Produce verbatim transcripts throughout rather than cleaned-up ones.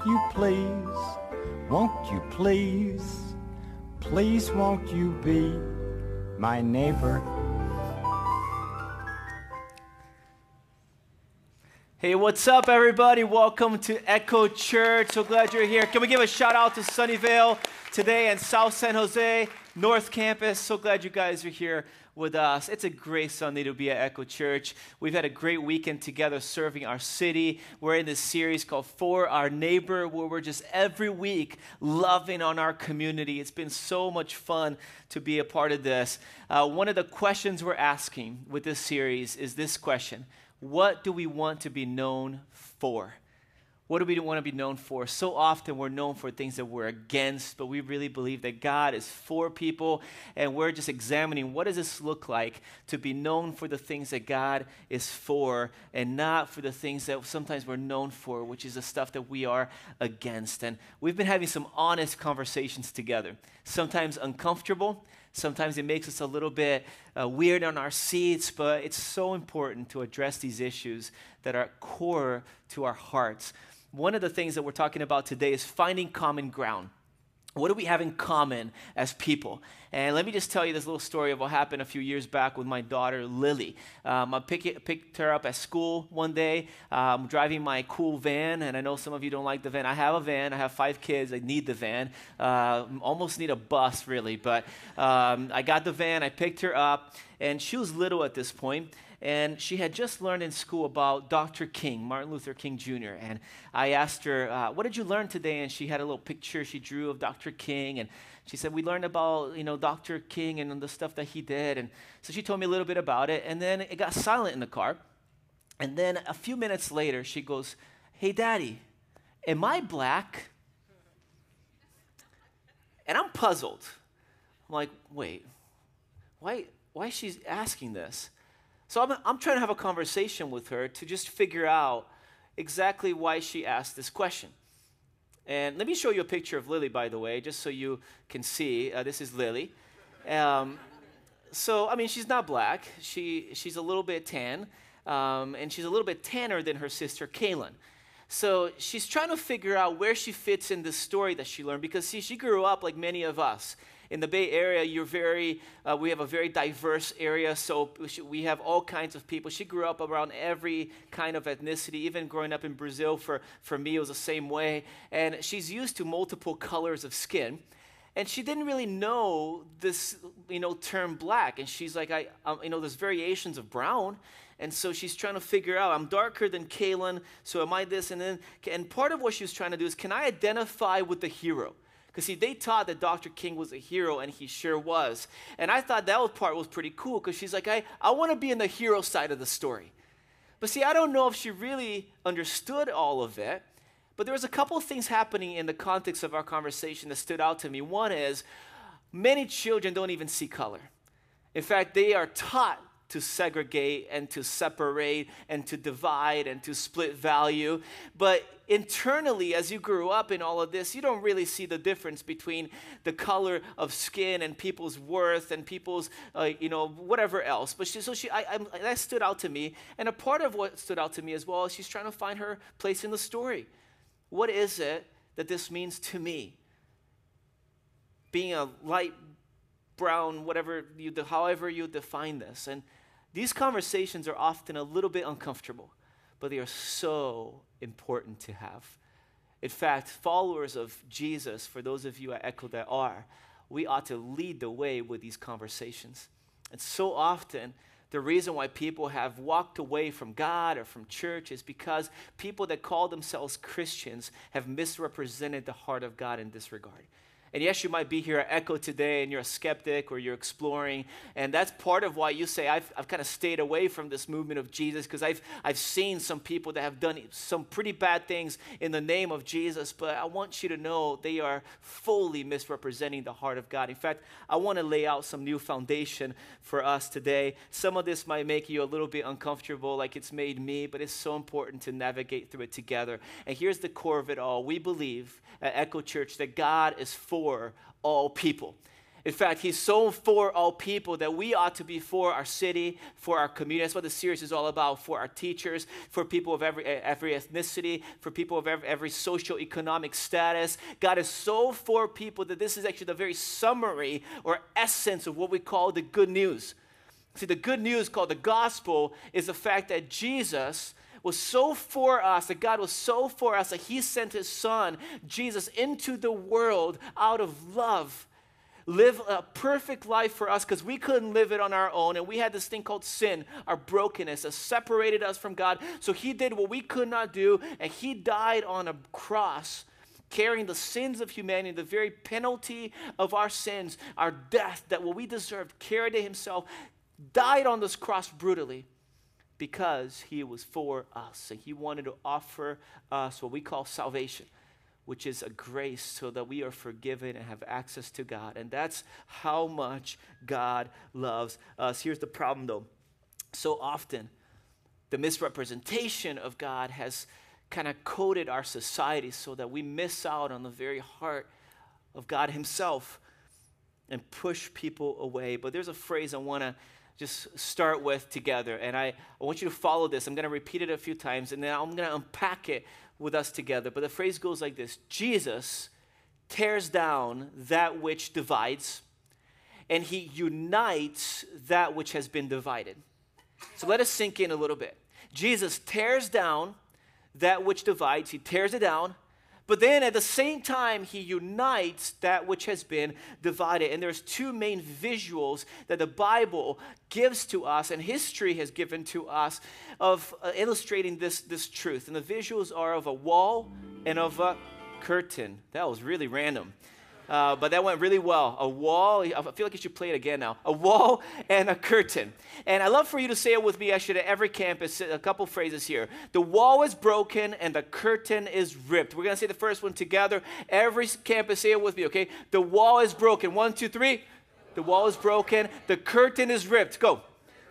you please, won't you please, please won't you be my neighbor? Hey, what's up, everybody? Welcome to Echo Church. So glad you're here. Can we give a shout out to Sunnyvale today and South San Jose, North Campus? So glad you guys are here with us. It's a great Sunday to be at Echo Church. We've had a great weekend together serving our city. We're in this series called For Our Neighbor, where we're just every week loving on our community. It's been so much fun to be a part of this. Uh, one of the questions we're asking with this series is this question: what do we want to be known for? What do we want to be known for? So often we're known for things that we're against, but we really believe that God is for people, and we're just examining what does this look like to be known for the things that God is for and not for the things that sometimes we're known for, which is the stuff that we are against. And we've been having some honest conversations together, sometimes uncomfortable. Sometimes it makes us a little bit uh, weird on our seats, but it's so important to address these issues that are core to our hearts. One of the things that we're talking about today is finding common ground. What do we have in common as people? And let me just tell you this little story of what happened a few years back with my daughter, Lily. Um, I pick, picked her up at school one day. I'm driving my cool van, and I know some of you don't like the van. I have a van. I have five kids. I need the van. Uh, almost need a bus, really. But um, I got the van. I picked her up, and she was little at this point. And she had just learned in school about Doctor King, Martin Luther King Junior And I asked her, uh, what did you learn today? And she had a little picture she drew of Doctor King. And she said, we learned about, you know, Doctor King and the stuff that he did. And so she told me a little bit about it. And then it got silent in the car. And then a few minutes later, she goes, hey, Daddy, am I black? And I'm puzzled. I'm like, wait, why, why is she asking this? So I'm, I'm trying to have a conversation with her to just figure out exactly why she asked this question. And let me show you a picture of Lily, by the way, just so you can see. Uh, this is Lily. Um, so, I mean, she's not black. She, she's a little bit tan, um, and she's a little bit tanner than her sister, Kaylin. So she's trying to figure out where she fits in this story that she learned, because, see, she grew up like many of us. In the Bay Area, you're very, uh, we have a very diverse area, so we have all kinds of people. She grew up around every kind of ethnicity, even growing up in Brazil, for, for me, it was the same way. And she's used to multiple colors of skin. And she didn't really know this, you know, term black. And she's like, I, um, you know, there's variations of brown. And so she's trying to figure out, I'm darker than Kaylin, so am I this? And then, and part of what she was trying to do is, can I identify with the hero? Because, see, they taught that Doctor King was a hero, and he sure was. And I thought that part was pretty cool, because she's like, I, I want to be in the hero side of the story. But, see, I don't know if she really understood all of it. But there was a couple of things happening in the context of our conversation that stood out to me. One is, many children don't even see color. In fact, they are taught to segregate and to separate and to divide and to split value. But internally, as you grew up in all of this, you don't really see the difference between the color of skin and people's worth and people's, uh, you know, whatever else. But she, so she, I, I, that stood out to me. And a part of what stood out to me as well is she's trying to find her place in the story. What is it that this means to me? Being a light brown, whatever you, however you define this. And these conversations are often a little bit uncomfortable, but they are so important to have. In fact, followers of Jesus, for those of you at Echo that are, we ought to lead the way with these conversations. And so often, the reason why people have walked away from God or from church is because people that call themselves Christians have misrepresented the heart of God in this regard. And yes, you might be here at Echo today and you're a skeptic or you're exploring. And that's part of why you say, I've, I've kind of stayed away from this movement of Jesus, because I've, I've seen some people that have done some pretty bad things in the name of Jesus. But I want you to know they are fully misrepresenting the heart of God. In fact, I want to lay out some new foundation for us today. Some of this might make you a little bit uncomfortable, like it's made me, but it's so important to navigate through it together. And here's the core of it all. We believe at Echo Church that God is for all people. In fact, he's so for all people that we ought to be for our city, for our community. That's what the series is all about, for our teachers, for people of every, every ethnicity, for people of every, every socioeconomic status. God is so for people that this is actually the very summary or essence of what we call the good news. See, the good news called the gospel is the fact that Jesus was so for us, that God was so for us that he sent his son, Jesus, into the world out of love. Live a perfect life for us because we couldn't live it on our own. And we had this thing called sin, our brokenness, that separated us from God. So he did what we could not do, and he died on a cross, carrying the sins of humanity, the very penalty of our sins, our death, that what we deserved, carried it himself, died on this cross brutally because he was for us. And he wanted to offer us what we call salvation, which is a grace so that we are forgiven and have access to God. And that's how much God loves us. Here's the problem, though. So often, the misrepresentation of God has kind of coded our society so that we miss out on the very heart of God himself and push people away. But there's a phrase I want to just start with together. And I, I want you to follow this. I'm going to repeat it a few times, and then I'm going to unpack it with us together. But the phrase goes like this: Jesus tears down that which divides, and he unites that which has been divided. So let us sink in a little bit. Jesus tears down that which divides. He tears it down. But then at the same time, he unites that which has been divided. And there's two main visuals that the Bible gives to us and history has given to us of uh, illustrating this, this truth. And the visuals are of a wall and of a curtain. That was really random. Uh, but that went really well. A wall, I feel like you should play it again now. A wall and a curtain. And I love for you to say it with me, actually, at every campus, a couple phrases here. The wall is broken and the curtain is ripped. We're going to say the first one together. Every campus, say it with me, okay? The wall is broken. One, two, three. The wall is broken. The curtain is ripped. Go.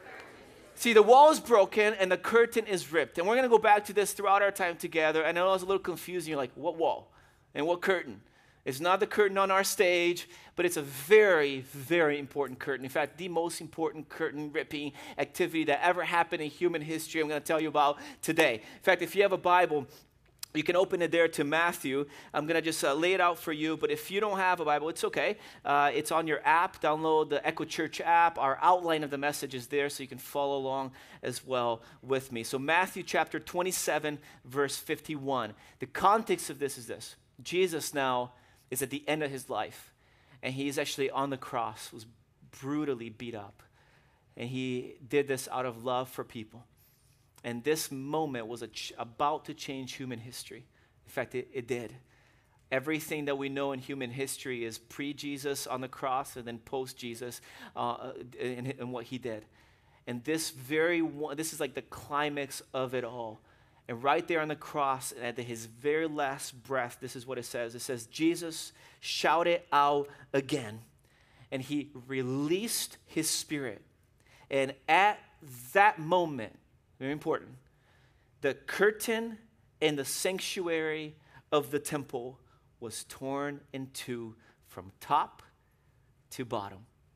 See, the wall is broken and the curtain is ripped. And we're going to go back to this throughout our time together. I know it's a little confusing. You're like, what wall and what curtain? It's not the curtain on our stage, but it's a very, very important curtain. In fact, the most important curtain ripping activity that ever happened in human history I'm going to tell you about today. In fact, if you have a Bible, you can open it there to Matthew. I'm going to just uh, lay it out for you, but if you don't have a Bible, it's okay. Uh, it's on your app. Download the Echo Church app. Our outline of the message is there, so you can follow along as well with me. So Matthew chapter twenty-seven, verse fifty-one. The context of this is this. Jesus now is at the end of his life, and he's actually on the cross, was brutally beat up, and he did this out of love for people. And this moment was a ch- about to change human history. In fact, it, it did. Everything that we know in human history is pre-Jesus on the cross and then post-Jesus uh, in, in what he did. And this very one, this is like the climax of it all. And right there on the cross, at his very last breath, this is what it says. It says, Jesus shouted out again, and he released his spirit. And at that moment, very important, the curtain in the sanctuary of the temple was torn in two from top to bottom.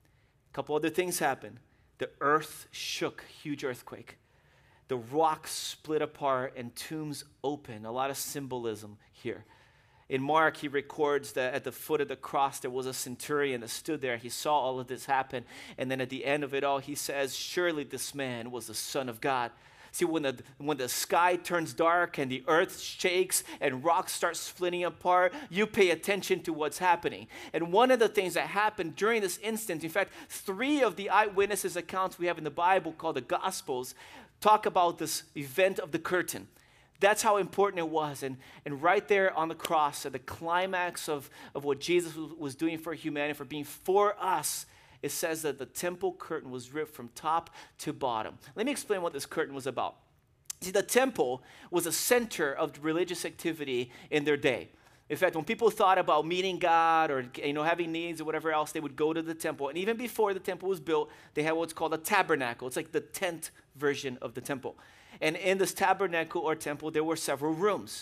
A couple other things happened. The earth shook, huge earthquake. The rocks split apart and tombs open. A lot of symbolism here. In Mark, he records that at the foot of the cross, there was a centurion that stood there. He saw all of this happen. And then at the end of it all, he says, surely this man was the Son of God. See, when the, when the sky turns dark and the earth shakes and rocks start splitting apart, you pay attention to what's happening. And one of the things that happened during this instant, in fact, three of the eyewitnesses accounts we have in the Bible called the Gospels talk about this event of the curtain. That's how important it was. And, and right there on the cross, at the climax of, of what Jesus was doing for humanity, for being for us, it says that the temple curtain was ripped from top to bottom. Let me explain what this curtain was about. See, the temple was a center of religious activity in their day. In fact, when people thought about meeting God or you know having needs or whatever else, they would go to the temple. And even before the temple was built, they had what's called a tabernacle. It's like the tent version of the temple. And in this tabernacle or temple, there were several rooms.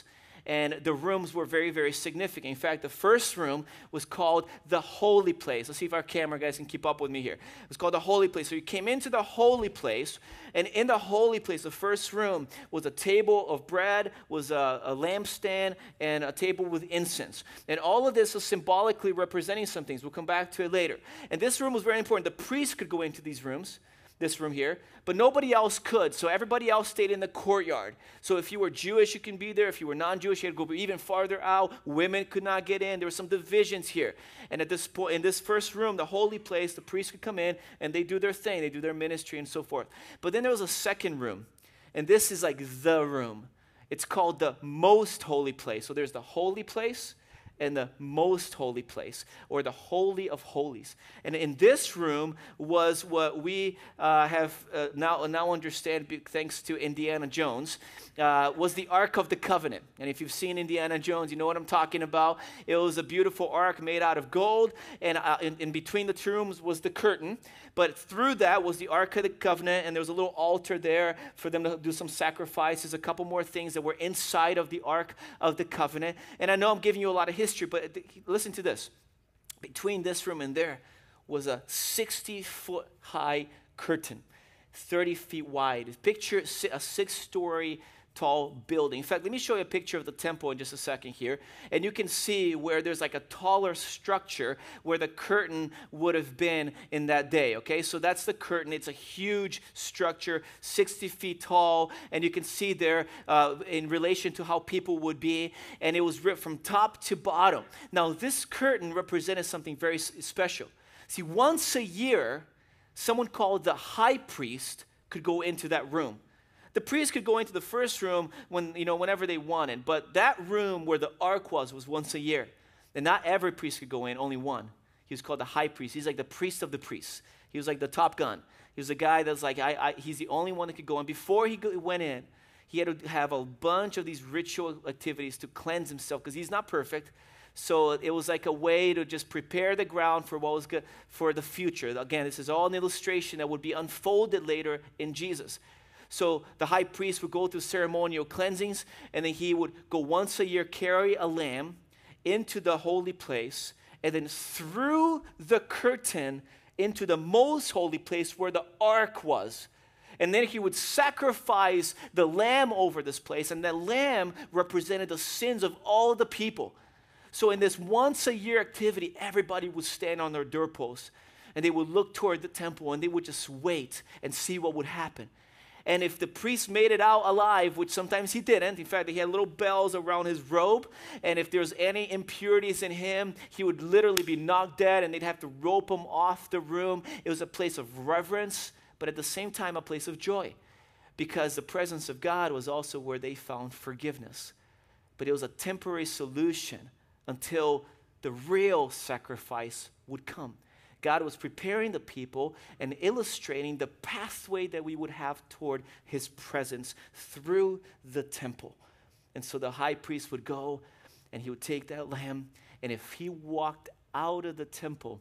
and the rooms were very, very significant. In fact, the first room was called the holy place. Let's see if our camera guys can keep up with me here. It was called the holy place. So you came into the holy place, and in the holy place, the first room was a table of bread, was a, a lampstand, and a table with incense. And all of this is symbolically representing some things. We'll come back to it later. And this room was very important. The priest could go into these rooms, this room here, but nobody else could. So everybody else stayed in the courtyard. So if you were Jewish, you can be there. If you were non-Jewish, you had to go even farther out. Women could not get in. There were some divisions here. And at this point, in this first room, the holy place, the priests could come in and they do their thing. They do their ministry and so forth. But then there was a second room, and this is like the room. It's called the most holy place. So there's the holy place and the most holy place, or the holy of holies. And in this room was what we uh, have uh, now, now understand, thanks to Indiana Jones, uh, was the Ark of the Covenant. And if you've seen Indiana Jones, you know what I'm talking about. It was a beautiful ark made out of gold, and uh, in, in between the two rooms was the curtain. But through that was the Ark of the Covenant, and there was a little altar there for them to do some sacrifices, a couple more things that were inside of the Ark of the Covenant. And I know I'm giving you a lot of history, but listen to this. Between this room and there was a sixty-foot high curtain, thirty feet wide. Picture a six-story tall building. In fact, let me show you a picture of the temple in just a second here. And you can see where there's like a taller structure where the curtain would have been in that day, okay? So that's the curtain. It's a huge structure, sixty feet tall, and you can see there uh, in relation to how people would be, and it was ripped from top to bottom. Now, this curtain represented something very special. See, once a year, someone called the high priest could go into that room. The priest could go into the first room when, you know, whenever they wanted, but that room where the ark was was once a year. And not every priest could go in, only one. He was called the high priest. He's like the priest of the priests. He was like the top gun. He was the guy that's like, I, I, he's the only one that could go in. Before he go, went in, he had to have a bunch of these ritual activities to cleanse himself because he's not perfect. So it was like a way to just prepare the ground for what was good for the future. Again, this is all an illustration that would be unfolded later in Jesus. So the high priest would go through ceremonial cleansings, and then he would go once a year, carry a lamb into the holy place, and then through the curtain into the most holy place where the ark was. And then he would sacrifice the lamb over this place, and that lamb represented the sins of all the people. So in this once a year activity, everybody would stand on their doorposts, and they would look toward the temple, and they would just wait and see what would happen. And if the priest made it out alive, which sometimes he didn't, in fact, he had little bells around his robe, and if there's any impurities in him, he would literally be knocked dead, and they'd have to rope him off the room. It was a place of reverence, but at the same time, a place of joy, because the presence of God was also where they found forgiveness. But it was a temporary solution until the real sacrifice would come. God was preparing the people and illustrating the pathway that we would have toward his presence through the temple. And so the high priest would go and he would take that lamb, and if he walked out of the temple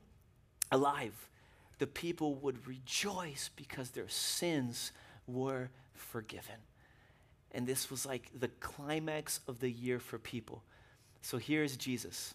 alive, the people would rejoice because their sins were forgiven. And this was like the climax of the year for people. So here's Jesus.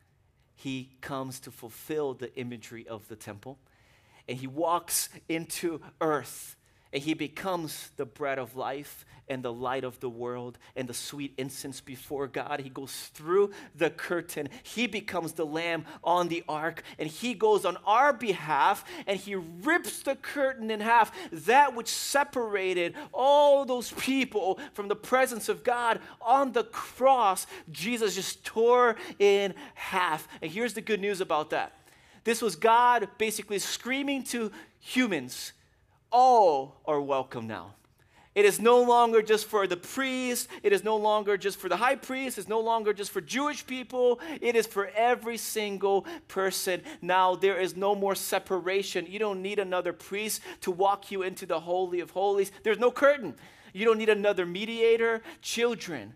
He comes to fulfill the imagery of the temple, and he walks into earth, and he becomes the bread of life and the light of the world and the sweet incense before God. He goes through the curtain. He becomes the lamb on the ark, and he goes on our behalf, and he rips the curtain in half, that which separated all those people from the presence of God on the cross. Jesus just tore in half. And here's the good news about that. This was God basically screaming to humans, all are welcome now. It is no longer just for the priest. It is no longer just for the high priest. It's no longer just for Jewish people. It is for every single person. Now there is no more separation. You don't need another priest to walk you into the Holy of Holies. There's no curtain. You don't need another mediator. Children,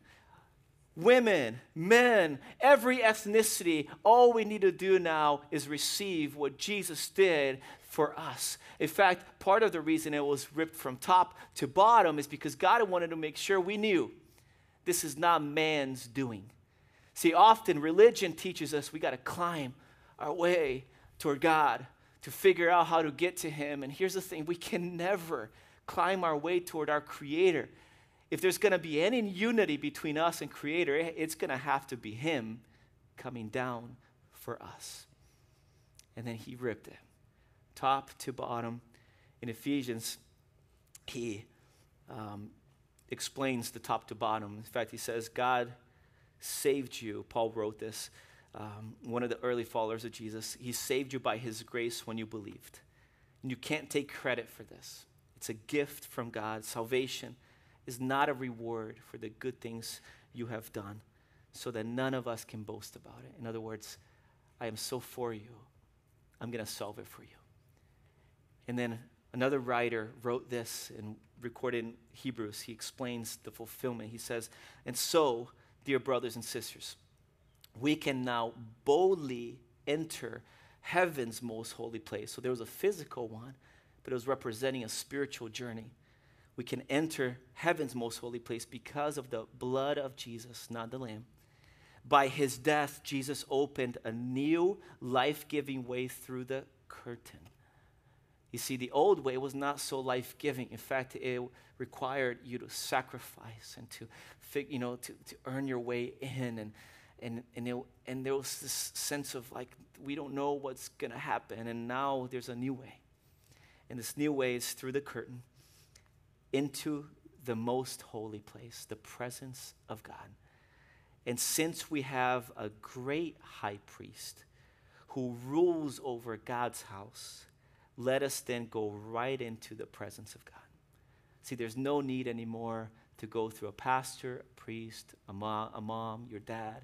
women, men, every ethnicity, all we need to do now is receive what Jesus did for us. In fact, part of the reason it was ripped from top to bottom is because God wanted to make sure we knew This is not man's doing. See, often religion teaches us we got to climb our way toward God to figure out how to get to him. And here's the thing, we can never climb our way toward our Creator. If there's going to be any unity between us and Creator, it's going to have to be him coming down for us. And then he ripped it, top to bottom. In Ephesians, he um, explains the top to bottom. In fact, he says, God saved you. Paul wrote this, um, one of the early followers of Jesus. He saved you by his grace when you believed. And you can't take credit for this. It's a gift from God. Salvation is not a reward for the good things you have done, so that none of us can boast about it. In other words, I am so for you, I'm going to solve it for you. And then another writer wrote this and recorded in Hebrews. He explains the fulfillment. He says, and so, dear brothers and sisters, we can now boldly enter heaven's most holy place. So there was a physical one, but it was representing a spiritual journey. We can enter heaven's most holy place because of the blood of Jesus, not the Lamb. By his death, Jesus opened a new life-giving way through the curtain. You see, the old way was not so life-giving. In fact, it required you to sacrifice and to, you know, to, to earn your way in. And, and, and, it, and there was this sense of like, we don't know what's going to happen. And now there's a new way. And this new way is through the curtain into the most holy place, the presence of God. And since we have a great high priest who rules over God's house, let us then go right into the presence of God. See, there's no need anymore to go through a pastor, a priest, a mom, a mom, your dad.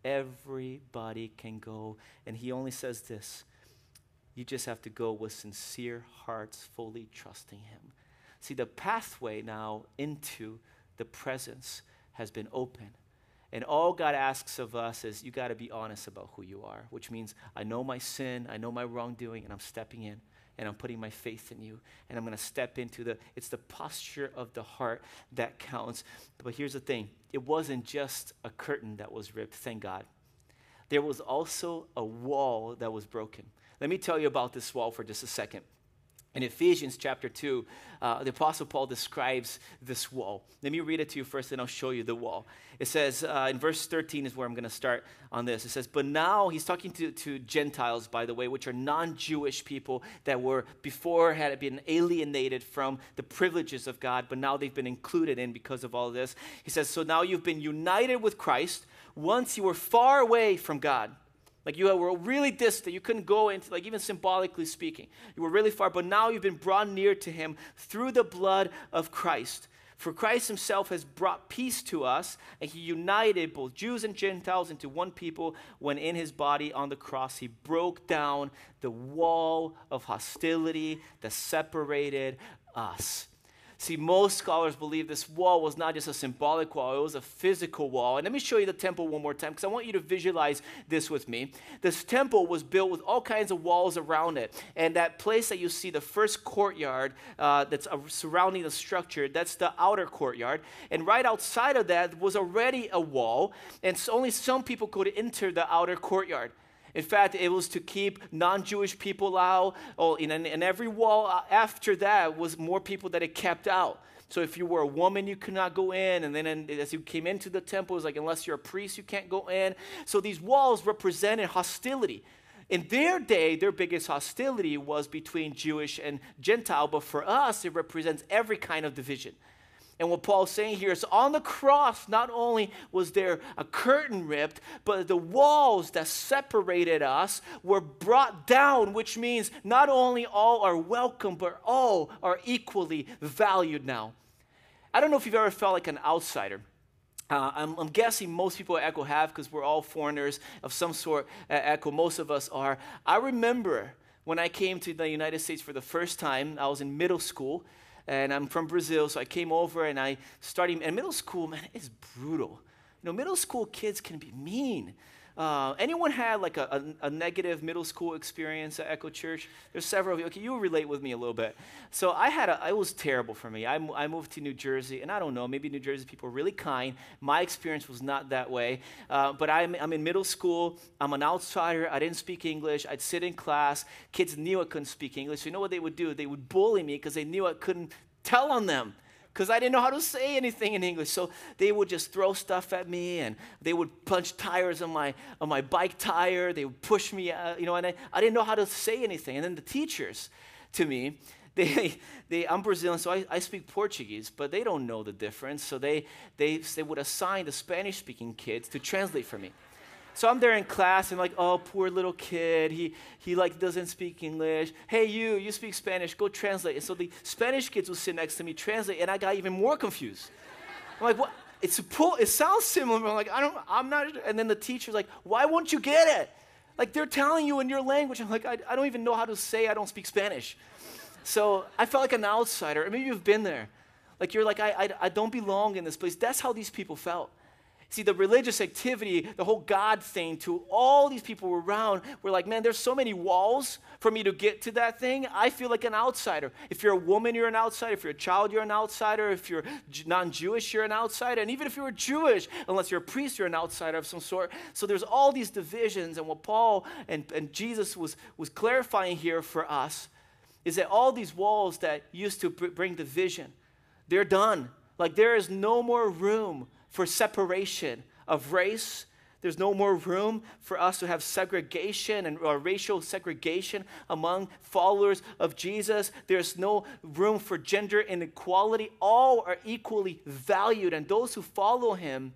Everybody can go. And he only says this, you just have to go with sincere hearts, fully trusting him. See, the pathway now into the presence has been opened. And all God asks of us is you got to be honest about who you are, which means I know my sin, I know my wrongdoing, and I'm stepping in, and I'm putting my faith in you, and I'm going to step into the, it's the posture of the heart that counts. But here's the thing, it wasn't just a curtain that was ripped, thank God. There was also a wall that was broken. Let me tell you about this wall for just a second. In Ephesians chapter two, uh, the Apostle Paul describes this wall. Let me read it to you first, and I'll show you the wall. It says, uh, in verse thirteen is where I'm going to start on this. It says, but now, he's talking to, to Gentiles, by the way, which are non-Jewish people that were before had been alienated from the privileges of God, but now they've been included in because of all this. He says, so now you've been united with Christ. Once you were far away from God. Like you were really distant. You couldn't go into, like even symbolically speaking. You were really far, but now you've been brought near to him through the blood of Christ. For Christ himself has brought peace to us, and he united both Jews and Gentiles into one people when in his body on the cross he broke down the wall of hostility that separated us. See, most scholars believe this wall was not just a symbolic wall, it was a physical wall. And let me show you the temple one more time, because I want you to visualize this with me. This temple was built with all kinds of walls around it. And that place that you see, the first courtyard uh, that's uh, surrounding the structure, that's the outer courtyard. And right outside of that was already a wall, and so only some people could enter the outer courtyard. In fact, it was to keep non-Jewish people out. Oh, and, and every wall after that was more people that it kept out. So if you were a woman, you could not go in. And then in, as you came into the temple, it was like, unless you're a priest, you can't go in. So these walls represented hostility. In their day, their biggest hostility was between Jewish and Gentile. But for us, it represents every kind of division. And what Paul's saying here is on the cross, not only was there a curtain ripped, but the walls that separated us were brought down, which means not only all are welcome, but all are equally valued now. I don't know if you've ever felt like an outsider. Uh, I'm, I'm guessing most people at Echo have, because we're all foreigners of some sort at Echo. Most of us are. I remember when I came to the United States for the first time, I was in middle school. And I'm from Brazil, so I came over and I started, and middle school, man, it's brutal. You know, middle school kids can be mean. Uh, anyone had like a, a, a negative middle school experience at Echo Church? There's several of you. Okay, you relate with me a little bit. So I had a, it was terrible for me. I, I moved to New Jersey, and I don't know, maybe New Jersey people are really kind. My experience was not that way. Uh, but I'm, I'm in middle school. I'm an outsider. I didn't speak English. I'd sit in class. Kids knew I couldn't speak English. So you know what they would do? They would bully me because they knew I couldn't tell on them, because I didn't know how to say anything in English. So they would just throw stuff at me, and they would punch tires on my on my bike tire. They would push me, uh, you know, and I, I didn't know how to say anything. And then the teachers, to me, they, they I'm Brazilian, so I, I speak Portuguese, but they don't know the difference. So they, they, they would assign the Spanish-speaking kids to translate for me. So I'm there in class, and like, oh, poor little kid. He he like doesn't speak English. Hey, you, you speak Spanish. Go translate. And so the Spanish kids would sit next to me, translate, and I got even more confused. I'm like, what? It's a pull. It sounds similar. But I'm like, I don't. I'm not. And then the teacher's like, why won't you get it? Like they're telling you in your language. I'm like, I, I don't even know how to say I don't speak Spanish. So I felt like an outsider. Or maybe you've been there. Like you're like, I I, I don't belong in this place. That's how these people felt. See, the religious activity, the whole God thing, to all these people around were like, man, there's so many walls for me to get to that thing. I feel like an outsider. If you're a woman, you're an outsider. If you're a child, you're an outsider. If you're non-Jewish, you're an outsider. And even if you're Jewish, unless you're a priest, you're an outsider of some sort. So there's all these divisions. And what Paul and, and Jesus was, was clarifying here for us is that all these walls that used to br- bring division, they're done. Like there is no more room for separation of race. There's no more room for us to have segregation and or racial segregation among followers of Jesus. There's no room for gender inequality. All are equally valued, and those who follow him,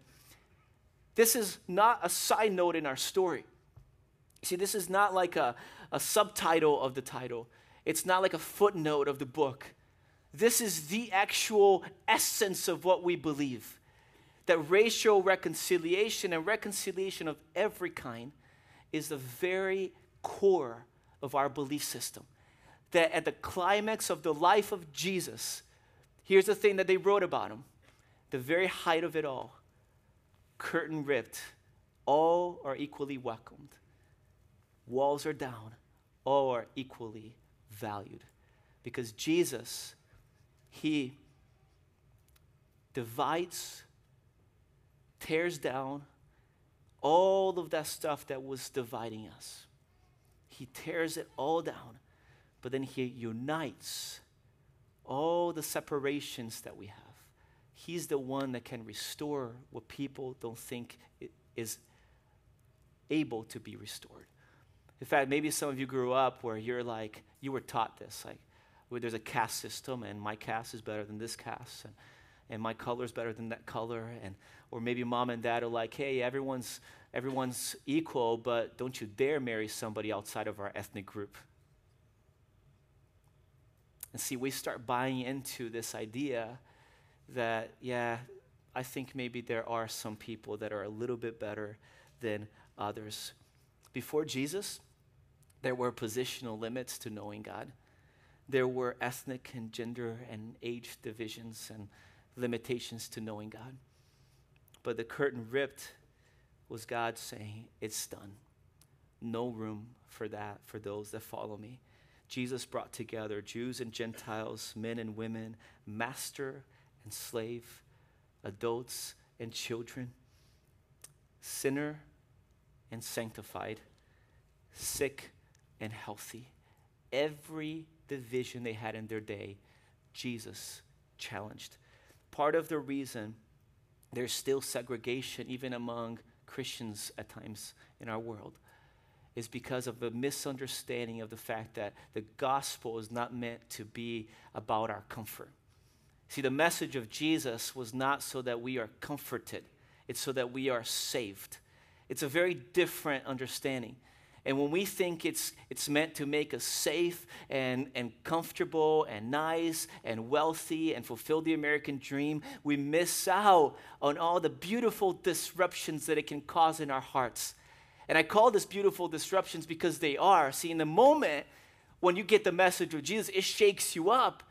this is not a side note in our story. See, this is not like a, a subtitle of the title. It's not like a footnote of the book. This is the actual essence of what we believe. That racial reconciliation and reconciliation of every kind is the very core of our belief system. That at the climax of the life of Jesus, here's the thing that they wrote about him. The very height of it all, curtain ripped, all are equally welcomed. Walls are down, all are equally valued. Because Jesus, he divides, tears down all of that stuff that was dividing us. He tears it all down, but then he unites all the separations that we have. He's the one that can restore what people don't think is able to be restored. In fact, maybe some of you grew up where you're like, you were taught this, like, where there's a caste system, and my caste is better than this caste, and, and my color is better than that color, and or maybe mom and dad are like, hey, everyone's everyone's equal, but don't you dare marry somebody outside of our ethnic group. And see, we start buying into this idea that, yeah, I think maybe there are some people that are a little bit better than others. Before Jesus, there were positional limits to knowing God. There were ethnic and gender and age divisions and limitations to knowing God. But the curtain ripped was God saying, it's done. No room for that for those that follow me. Jesus brought together Jews and Gentiles, men and women, master and slave, adults and children, sinner and sanctified, sick and healthy. Every division they had in their day, Jesus challenged. Part of the reason there's still segregation even among Christians at times in our world is because of a misunderstanding of the fact that the gospel is not meant to be about our comfort. See, the message of Jesus was not so that we are comforted. It's so that we are saved. It's a very different understanding. And when we think it's it's meant to make us safe and, and comfortable and nice and wealthy and fulfill the American dream, we miss out on all the beautiful disruptions that it can cause in our hearts. And I call this beautiful disruptions because they are. See, in the moment when you get the message of Jesus, it shakes you up.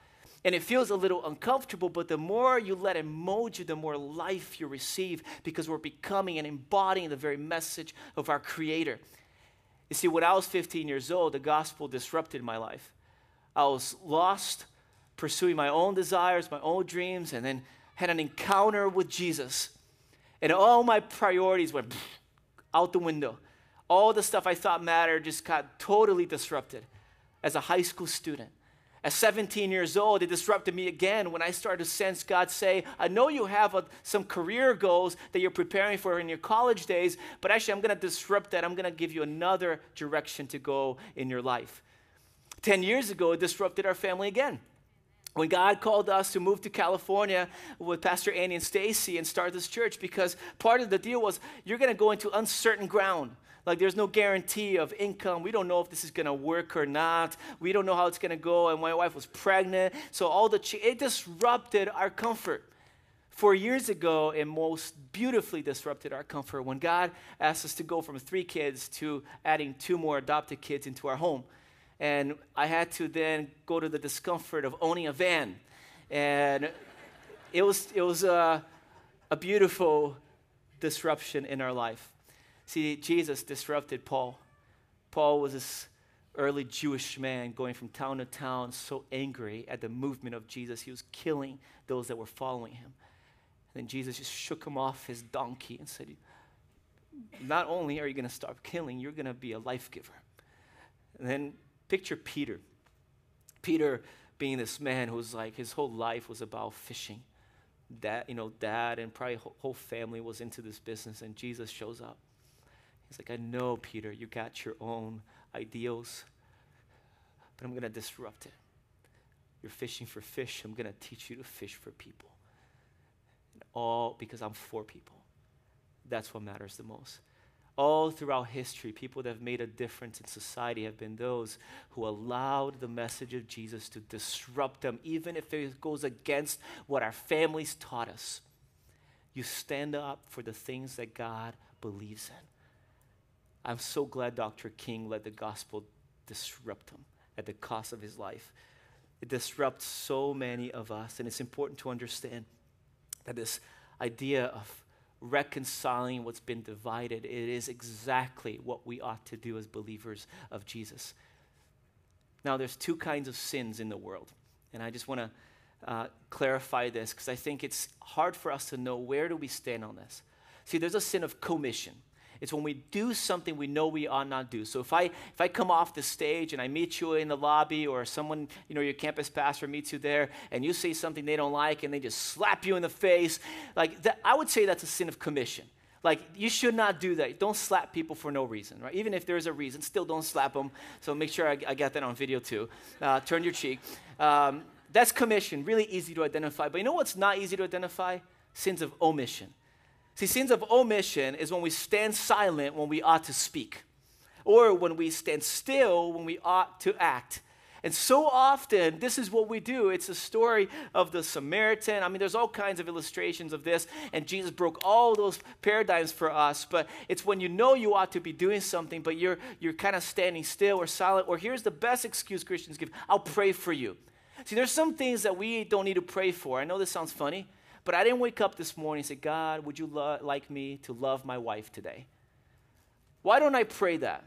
And it feels a little uncomfortable, but the more you let it mold you, the more life you receive, because we're becoming and embodying the very message of our Creator. You see, when I was fifteen years old, the gospel disrupted my life. I was lost, pursuing my own desires, my own dreams, and then had an encounter with Jesus. And all my priorities went out the window. All the stuff I thought mattered just got totally disrupted as a high school student. At seventeen years old, it disrupted me again when I started to sense God say, I know you have a, some career goals that you're preparing for in your college days, but actually I'm going to disrupt that. I'm going to give you another direction to go in your life. Ten years ago, it disrupted our family again. When God called us to move to California with Pastor Andy and Stacy and start this church, because part of the deal was you're going to go into uncertain ground. Like there's no guarantee of income. We don't know if this is going to work or not. We don't know how it's going to go. And my wife was pregnant. So all the ch- it disrupted our comfort. Four years ago, it most beautifully disrupted our comfort when God asked us to go from three kids to adding two more adopted kids into our home. And I had to then go to the discomfort of owning a van. And it was, it was a, a beautiful disruption in our life. See, Jesus disrupted Paul. Paul was this early Jewish man going from town to town, so angry at the movement of Jesus. He was killing those that were following him. And then Jesus just shook him off his donkey and said, not only are you going to stop killing, you're going to be a life giver. And then picture Peter. Peter being this man who's like, his whole life was about fishing. Dad, you know, dad and probably whole, whole family was into this business, and Jesus shows up. He's like, I know, Peter, you got your own ideals, but I'm going to disrupt it. You're fishing for fish. I'm going to teach you to fish for people. And all because I'm for people. That's what matters the most. All throughout history, people that have made a difference in society have been those who allowed the message of Jesus to disrupt them, even if it goes against what our families taught us. You stand up for the things that God believes in. I'm so glad Doctor King let the gospel disrupt him at the cost of his life. It disrupts so many of us, and it's important to understand that this idea of reconciling what's been divided, it is exactly what we ought to do as believers of Jesus. Now, there's two kinds of sins in the world, and I just want to uh, clarify this because I think it's hard for us to know where do we stand on this. See, there's a sin of commission. It's when we do something we know we ought not do. So if I if I come off the stage and I meet you in the lobby, or someone, you know, your campus pastor meets you there, and you say something they don't like and they just slap you in the face, like that, I would say that's a sin of commission. Like, you should not do that. Don't slap people for no reason, right? Even if there's a reason, still don't slap them. So make sure I, I got that on video too. Uh, turn your cheek. Um, that's commission, really easy to identify. But you know what's not easy to identify? Sins of omission. See, sins of omission is when we stand silent when we ought to speak, or when we stand still when we ought to act. And so often, this is what we do. It's a story of the Samaritan. I mean, there's all kinds of illustrations of this, and Jesus broke all those paradigms for us. But it's when you know you ought to be doing something, but you're, you're kind of standing still or silent, or here's the best excuse Christians give: I'll pray for you. See, there's some things that we don't need to pray for. I know this sounds funny, but I didn't wake up this morning and say, God, would you lo- like me to love my wife today? Why don't I pray that?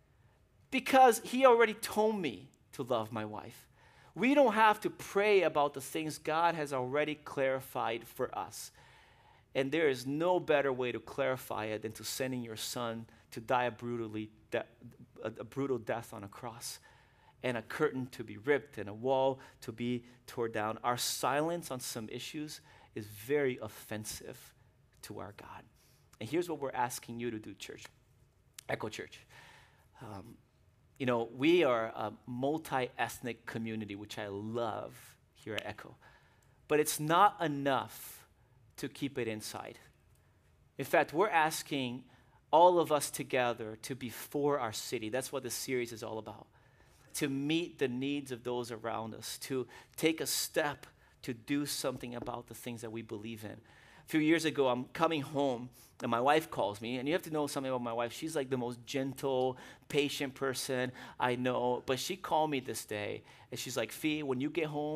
Because he already told me to love my wife. We don't have to pray about the things God has already clarified for us. And there is no better way to clarify it than to sending your son to die a, brutally de- a, a brutal death on a cross, and a curtain to be ripped and a wall to be torn down. Our silence on some issues is very offensive to our God. And here's what we're asking you to do, church. Echo Church. Um, you know, we are a multi-ethnic community, which I love here at Echo. But it's not enough to keep it inside. In fact, we're asking all of us together to be for our city. That's what this series is all about. To meet the needs of those around us, to take a step to do something about the things that we believe in. A few years ago, I'm coming home, and my wife calls me, and you have to know something about my wife. She's like the most gentle, patient person I know, but she called me this day, and she's like, Fee, when you get home,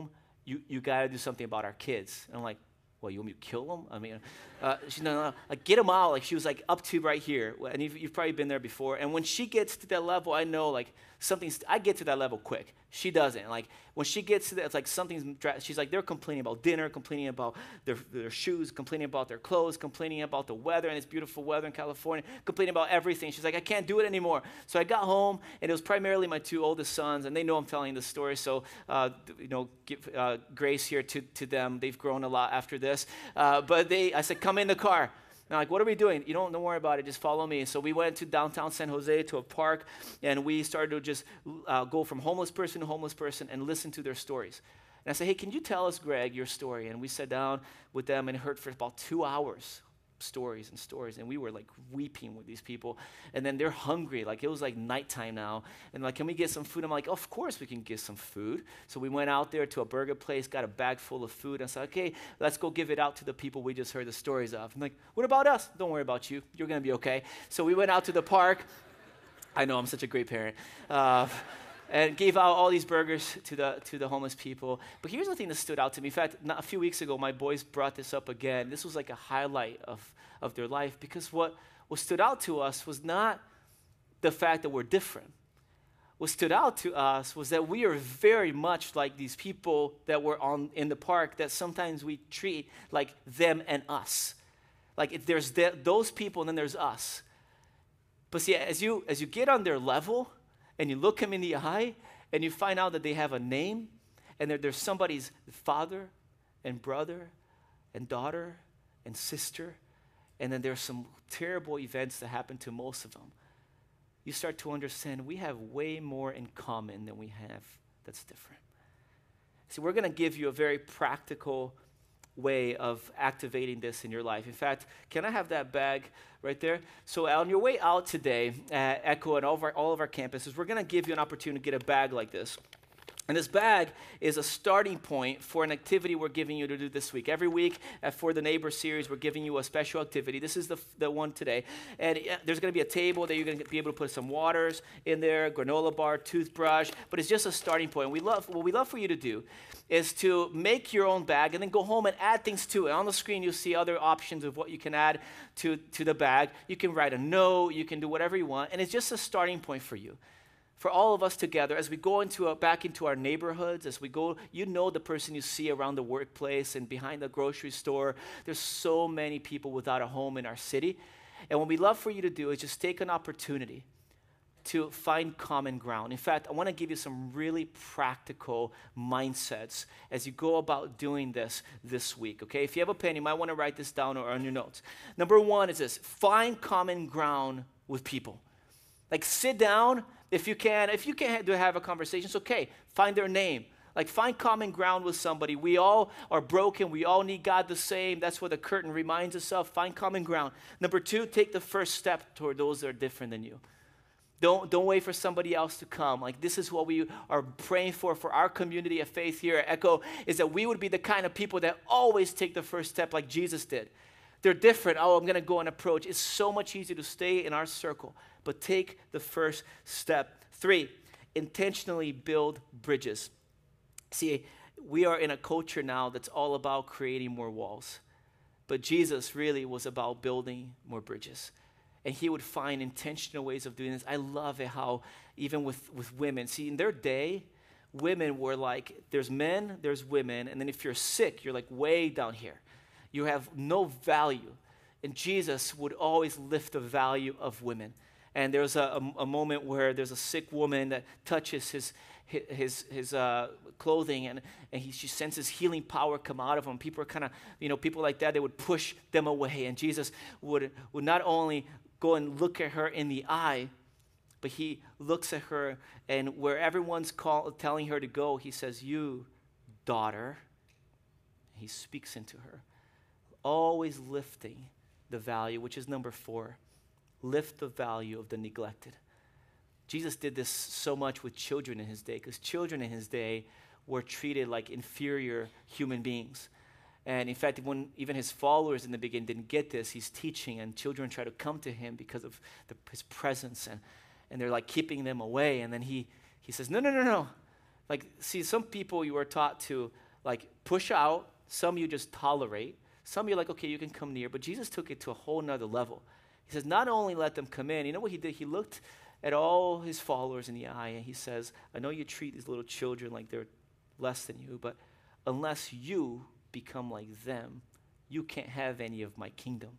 you, you got to do something about our kids. And I'm like, well, you want me to kill them? I mean, uh, she's no, no, no, like get them out. Like she was like up to right here. And you've, you've probably been there before. And when she gets to that level, I know like something's, I get to that level quick. She doesn't. Like when she gets to that, it's like something's, she's like, they're complaining about dinner, complaining about their, their shoes, complaining about their clothes, complaining about the weather and it's beautiful weather in California, complaining about everything. She's like, I can't do it anymore. So I got home and it was primarily my two oldest sons and they know I'm telling this story. So, uh, you know, give uh, grace here to, to them. They've grown a lot after this. Uh, but they, I said, come in the car. And I'm like, what are we doing? You don't, don't worry about it. Just follow me. So we went to downtown San Jose to a park, and we started to just uh, go from homeless person to homeless person and listen to their stories. And I said, hey, can you tell us, Greg, your story? And we sat down with them and heard for about two hours stories and stories. And we were like weeping with these people. And then they're hungry. Like it was like nighttime now. And like, can we get some food? I'm like, oh, of course we can get some food. So we went out there to a burger place, got a bag full of food. And I said, okay, let's go give it out to the people we just heard the stories of. I'm like, what about us? Don't worry about you. You're going to be okay. So we went out to the park. I know, I'm such a great parent. Uh, and gave out all these burgers to the to the homeless people. But here's the thing that stood out to me. In fact, not a few weeks ago, my boys brought this up again. This was like a highlight of, of their life because what, what stood out to us was not the fact that we're different. What stood out to us was that we are very much like these people that were on in the park that sometimes we treat like them and us. Like if there's the, those people and then there's us. But see, as you as you get on their level, and you look them in the eye, and you find out that they have a name, and they're, they're somebody's father and brother and daughter and sister, and then there's some terrible events that happen to most of them. You start to understand we have way more in common than we have that's different. See, we're going to give you a very practical way of activating this in your life. In fact, can I have that bag right there? So on your way out today at Echo and all of our, all of our campuses, we're going to give you an opportunity to get a bag like this. And this bag is a starting point for an activity we're giving you to do this week. Every week uh, for the Neighbor series, we're giving you a special activity. This is the, the one today. And uh, there's going to be a table that you're going to be able to put some waters in there, granola bar, toothbrush. But it's just a starting point. We love, what we love for you to do is to make your own bag and then go home and add things to it. On the screen, you'll see other options of what you can add to, to the bag. You can write a note. You can do whatever you want. And it's just a starting point for you. For all of us together, as we go into a, back into our neighborhoods, as we go, you know the person you see around the workplace and behind the grocery store. There's so many people without a home in our city. And what we love for you to do is just take an opportunity to find common ground. In fact, I want to give you some really practical mindsets as you go about doing this this week, okay? If you have a pen, you might want to write this down or on your notes. Number one is this: find common ground with people. Like sit down. If you can, if you can't have a conversation, it's okay. Find their name. Like find common ground with somebody. We all are broken. We all need God the same. That's what the curtain reminds us of. Find common ground. Number two, take the first step toward those that are different than you. Don't, don't wait for somebody else to come. Like this is what we are praying for for our community of faith here at Echo, is that we would be the kind of people that always take the first step like Jesus did. They're different. Oh, I'm going to go and approach. It's so much easier to stay in our circle, but take the first step. Three, intentionally build bridges. See, we are in a culture now that's all about creating more walls, but Jesus really was about building more bridges. And he would find intentional ways of doing this. I love it how even with, with women, see, in their day, women were like, there's men, there's women, and then if you're sick, you're like way down here. You have no value. And Jesus would always lift the value of women. And there's a, a, a moment where there's a sick woman that touches his his his uh, clothing, and, and he, she senses healing power come out of him. People are kind of, you know, people like that, they would push them away. And Jesus would, would not only go and look at her in the eye, but he looks at her, and where everyone's call, telling her to go, he says, "You, daughter." He speaks into her. Always lifting the value, which is number four. Lift the value of the neglected. Jesus did this so much with children in his day, because children in his day were treated like inferior human beings. And in fact, when even his followers in the beginning didn't get this, he's teaching, and children try to come to him because of the, his presence, and, and they're like keeping them away. And then he, he says, no, no, no, no. Like, see, some people you are taught to like push out. Some you just tolerate. Some you're like, okay, you can come near. But Jesus took it to a whole nother level. He says, not only let them come in. You know what he did? He looked at all his followers in the eye, and he says, I know you treat these little children like they're less than you, but unless you become like them, you can't have any of my kingdom.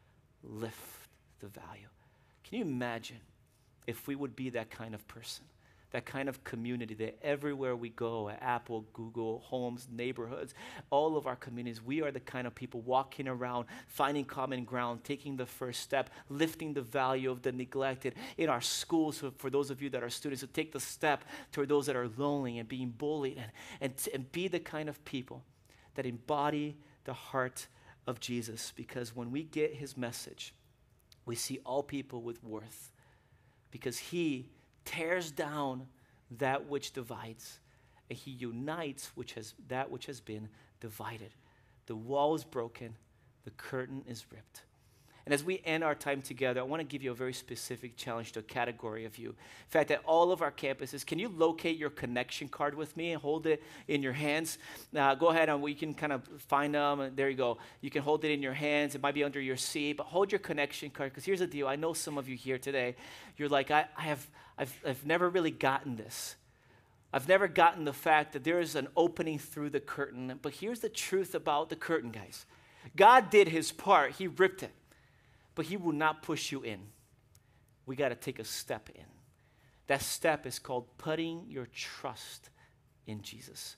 Lift the value. Can you imagine if we would be that kind of person, that kind of community that everywhere we go, at Apple, Google, homes, neighborhoods, all of our communities, we are the kind of people walking around, finding common ground, taking the first step, lifting the value of the neglected. In our schools, so for those of you that are students, to take the step toward those that are lonely and being bullied, and, and, t- and be the kind of people that embody the heart of Jesus. Because when we get his message, we see all people with worth, because he tears down that which divides, and he unites which has that which has been divided. The wall is broken, the curtain is ripped. And as we end our time together, I want to give you a very specific challenge to a category of you. In fact, at all of our campuses, can you locate your connection card with me and hold it in your hands? Uh, go ahead and we can kind of find them. And there you go. You can hold it in your hands. It might be under your seat, but hold your connection card, because here's the deal. I know some of you here today, you're like, I, I have, I've, I've never really gotten this. I've never gotten the fact that there is an opening through the curtain. But here's the truth about the curtain, guys. God did his part. He ripped it. But he will not push you in. We got to take a step in. That step is called putting your trust in Jesus.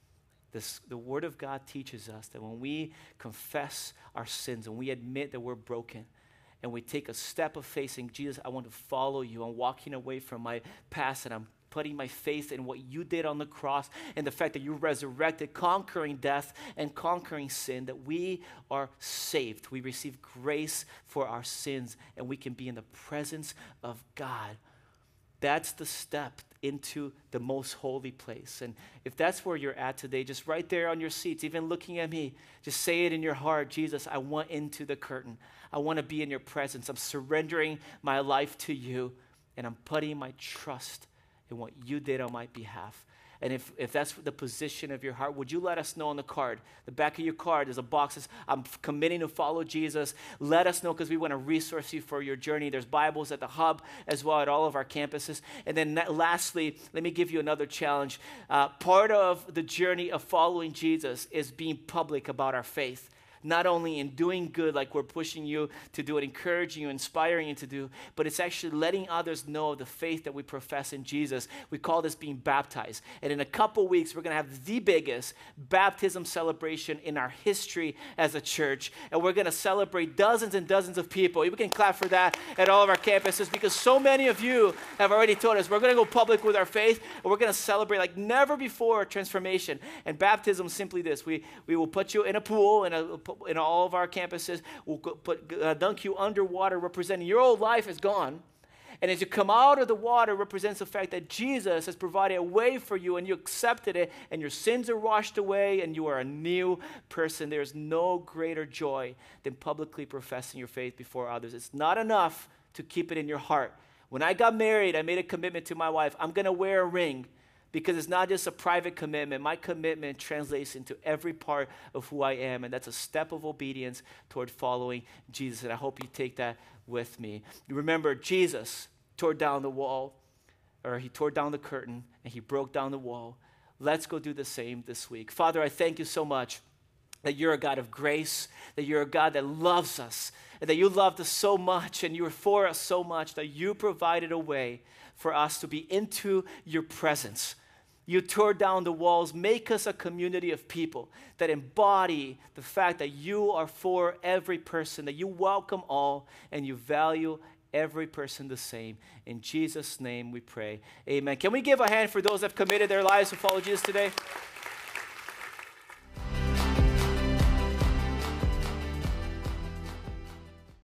This, the Word of God teaches us that when we confess our sins and we admit that we're broken, and we take a step of faith saying, Jesus, I want to follow you. I'm walking away from my past, and I'm putting my faith in what you did on the cross and the fact that you resurrected, conquering death and conquering sin, that we are saved. We receive grace for our sins, and we can be in the presence of God. That's the step into the most holy place. And if that's where you're at today, just right there on your seats, even looking at me, just say it in your heart, Jesus, I want into the curtain. I want to be in your presence. I'm surrendering my life to you, and I'm putting my trust in what you did on my behalf. And if, if that's the position of your heart, would you let us know on the card? The back of your card, there's a box that says, I'm committing to follow Jesus. Let us know, because we want to resource you for your journey. There's Bibles at the hub as well at all of our campuses. And then that, lastly, let me give you another challenge. Uh, part of the journey of following Jesus is being public about our faith. Not only in doing good, like we're pushing you to do it, encouraging you, inspiring you to do, but it's actually letting others know the faith that we profess in Jesus. We call this being baptized. And in a couple weeks, we're going to have the biggest baptism celebration in our history as a church. And we're going to celebrate dozens and dozens of people. We can clap for that at all of our campuses, because so many of you have already told us we're going to go public with our faith, and we're going to celebrate like never before transformation. And baptism is simply this. We, we will put you in a pool, in a in all of our campuses. We'll put, uh, dunk you underwater, representing your old life is gone. And as you come out of the water, represents the fact that Jesus has provided a way for you, and you accepted it, and your sins are washed away, and you are a new person. There's no greater joy than publicly professing your faith before others. It's not enough to keep it in your heart. When I got married, I made a commitment to my wife. I'm going to wear a ring. Because it's not just a private commitment. My commitment translates into every part of who I am. And that's a step of obedience toward following Jesus. And I hope you take that with me. Remember, Jesus tore down the wall, or he tore down the curtain, and he broke down the wall. Let's go do the same this week. Father, I thank you so much that you're a God of grace, that you're a God that loves us, and that you loved us so much, and you were for us so much, that you provided a way for us to be into your presence. You tore down the walls. Make us a community of people that embody the fact that you are for every person, that you welcome all, and you value every person the same. In Jesus' name we pray. Amen. Can we give a hand for those that have committed their lives to follow Jesus today?